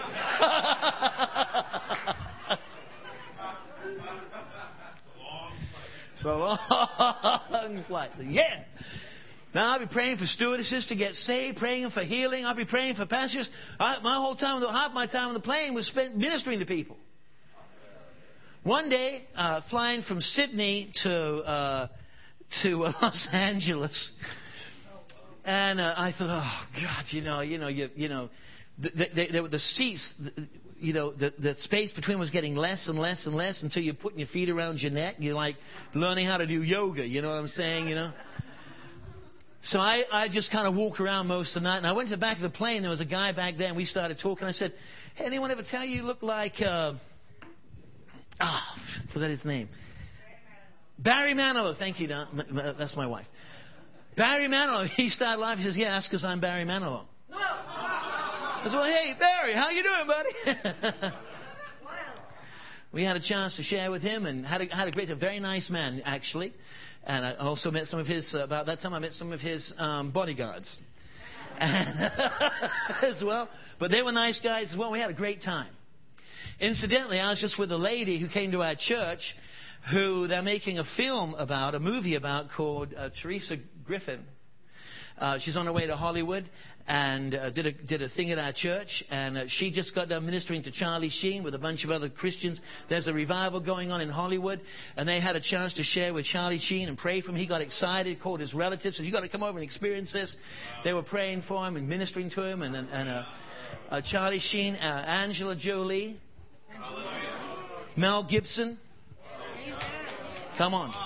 A: It's a long flight. Yeah. Now I'll be praying for stewardesses to get saved, praying for healing. I'll be praying for pastors. Half my time on the plane was spent ministering to people. One day, flying from Sydney to Los Angeles, and I thought, oh God, the seats, the space between was getting less and less and less until you're putting your feet around your neck. You're like learning how to do yoga. You know what I'm saying? So I just kind of walk around most of the night, and I went to the back of the plane. There was a guy back there, and we started talking. I said, "Hey, anyone ever tell you look like?" Forgot his name. Barry Manilow. Thank you, Don. That's my wife. Barry Manilow. He started laughing. He says, "Yeah, that's because I'm Barry Manilow." I said, "Well, hey, Barry, how you doing, buddy?" We had a chance to share with him, and had a very nice man, actually. And I also met some of his, about that time I met some of his bodyguards as well. But they were nice guys as well. We had a great time. Incidentally, I was just with a lady who came to our church who they're making a movie about called Teresa Griffin. She's on her way to Hollywood and did a thing at our church. And she just got done ministering to Charlie Sheen with a bunch of other Christians. There's a revival going on in Hollywood. And they had a chance to share with Charlie Sheen and pray for him. He got excited, called his relatives, said, "You got to come over and experience this." They were praying for him and ministering to him. And Charlie Sheen, Angela Jolie, Mel Gibson. Come on.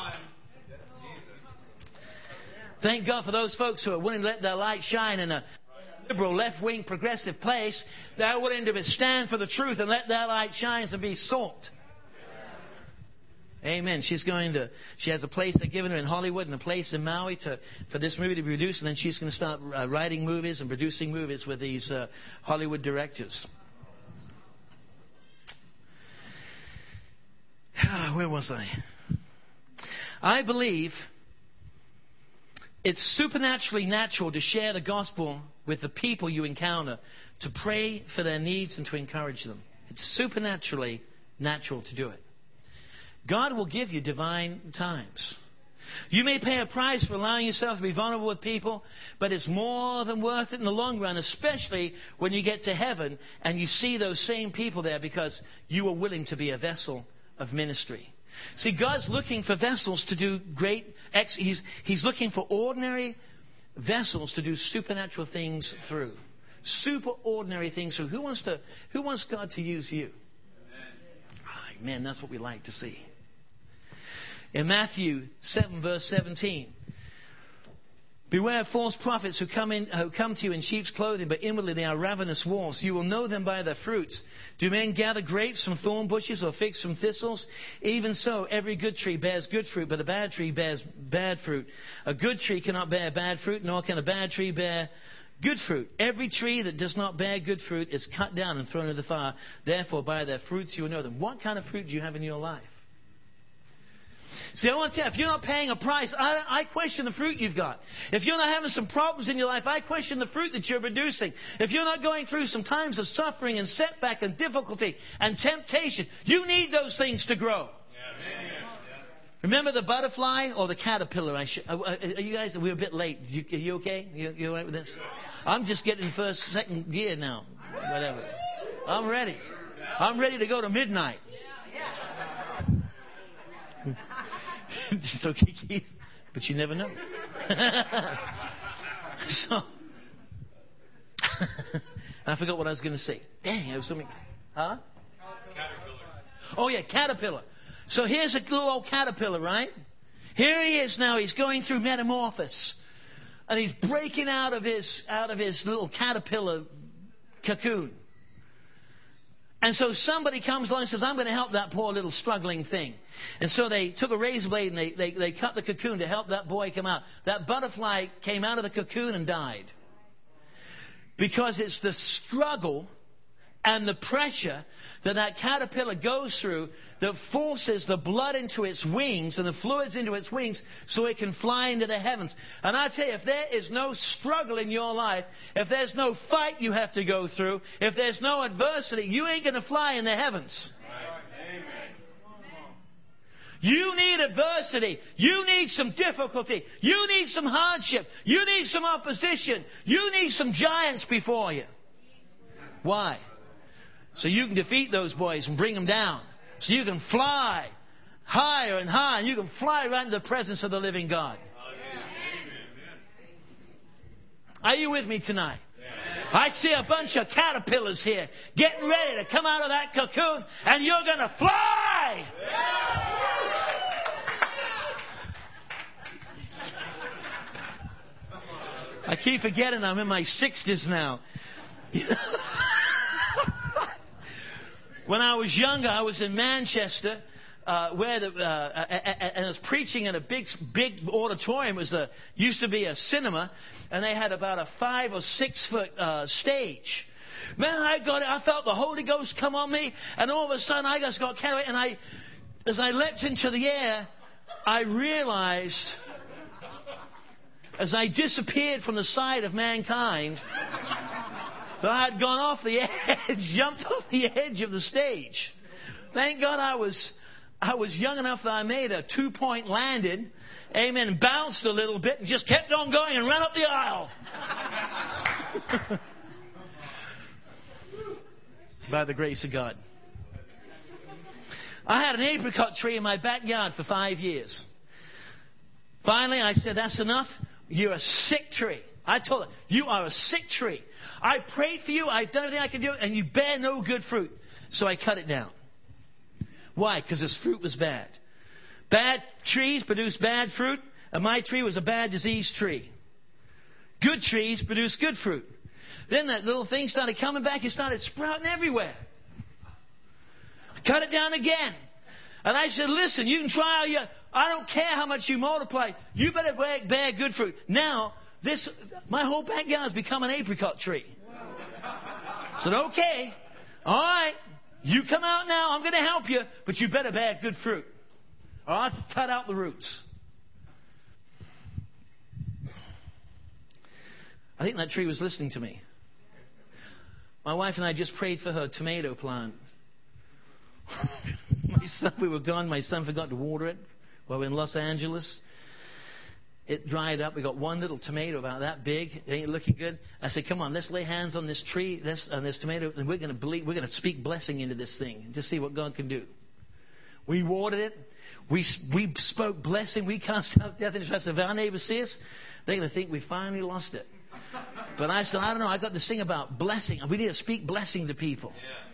A: Thank God for those folks who are willing to let their light shine in a liberal, left-wing, progressive place. They're willing to stand for the truth and let their light shine and be salt. Amen. She has a place they've given her in Hollywood and a place in Maui for this movie to be produced. And then she's going to start writing movies and producing movies with these Hollywood directors. Where was I? I believe it's supernaturally natural to share the gospel with the people you encounter, to pray for their needs and to encourage them. It's supernaturally natural to do it. God will give you divine times. You may pay a price for allowing yourself to be vulnerable with people, but it's more than worth it in the long run, especially when you get to heaven and you see those same people there because you were willing to be a vessel of ministry. See, God's looking for vessels to do great. He's looking for ordinary vessels to do supernatural things through. Super ordinary things through. Who wants God to use you? Amen. That's what we like to see. In Matthew 7, verse 17. Beware of false prophets who come to you in sheep's clothing, but inwardly they are ravenous wolves. You will know them by their fruits. Do men gather grapes from thorn bushes or figs from thistles? Even so, every good tree bears good fruit, but a bad tree bears bad fruit. A good tree cannot bear bad fruit, nor can a bad tree bear good fruit. Every tree that does not bear good fruit is cut down and thrown into the fire. Therefore, by their fruits you will know them. What kind of fruit do you have in your life? See, I want to tell you, if you're not paying a price, I question the fruit you've got. If you're not having some problems in your life, I question the fruit that you're producing. If you're not going through some times of suffering and setback and difficulty and temptation, you need those things to grow. Remember the butterfly or the caterpillar? Are you guys, we're a bit late. Are you okay? You all right with this? I'm just getting second gear now. Whatever. I'm ready. I'm ready to go to midnight. It's okay, Keith, but you never know. So, I forgot what I was going to say. Dang, it was something. Huh? Caterpillar. Oh, yeah, caterpillar. So here's a little old caterpillar, right? Here he is now. He's going through metamorphosis. And he's breaking out of his little caterpillar cocoon. And so somebody comes along and says, I'm going to help that poor little struggling thing. And so they took a razor blade and they cut the cocoon to help that boy come out. That butterfly came out of the cocoon and died. Because it's the struggle and the pressure that caterpillar goes through that forces the blood into its wings and the fluids into its wings so it can fly into the heavens. And I tell you, if there is no struggle in your life, if there's no fight you have to go through, if there's no adversity, you ain't going to fly in the heavens. You need adversity. You need some difficulty. You need some hardship. You need some opposition. You need some giants before you. Why? So you can defeat those boys and bring them down. So you can fly higher and higher. And you can fly right into the presence of the living God. Are you with me tonight? I see a bunch of caterpillars here getting ready to come out of that cocoon, and you're going to fly. I keep forgetting I'm in my 60s now. When I was younger, I was in Manchester, and I was preaching in a big auditorium. It used to be a cinema, and they had about a 5 or 6 foot stage. Man, I felt the Holy Ghost come on me, and all of a sudden I just got carried away. And as I leapt into the air, I realized, as I disappeared from the sight of mankind, that I had gone off the edge, jumped off the edge of the stage. Thank God I was young enough that I made a 2-point landing, amen, bounced a little bit and just kept on going and ran up the aisle. By the grace of God. I had an apricot tree in my backyard for 5 years. Finally, I said, that's enough. You're a sick tree. I told her, you are a sick tree. I prayed for you. I've done everything I can do, and you bear no good fruit. So I cut it down. Why? Because its fruit was bad. Bad trees produce bad fruit, and my tree was a bad diseased tree. Good trees produce good fruit. Then that little thing started coming back. It started sprouting everywhere. I cut it down again. And I said, listen, you can try all I don't care how much you multiply. You better bear good fruit. Now, my whole backyard has become an apricot tree. I said, okay, all right, you come out now. I'm going to help you, but you better bear good fruit, or I'll cut out the roots. I think that tree was listening to me. My wife and I just prayed for her tomato plant. We were gone. My son forgot to water it while we were in Los Angeles. It dried up. We got one little tomato about that big. It ain't looking good. I said, come on, let's lay hands on this tree, on this tomato, and we're going to speak blessing into this thing and just see what God can do. We watered it. We spoke blessing. We cast out death and destruction. If our neighbors see us, they're going to think we finally lost it. But I said, I don't know. I got this thing about blessing. We need to speak blessing to people. Yeah.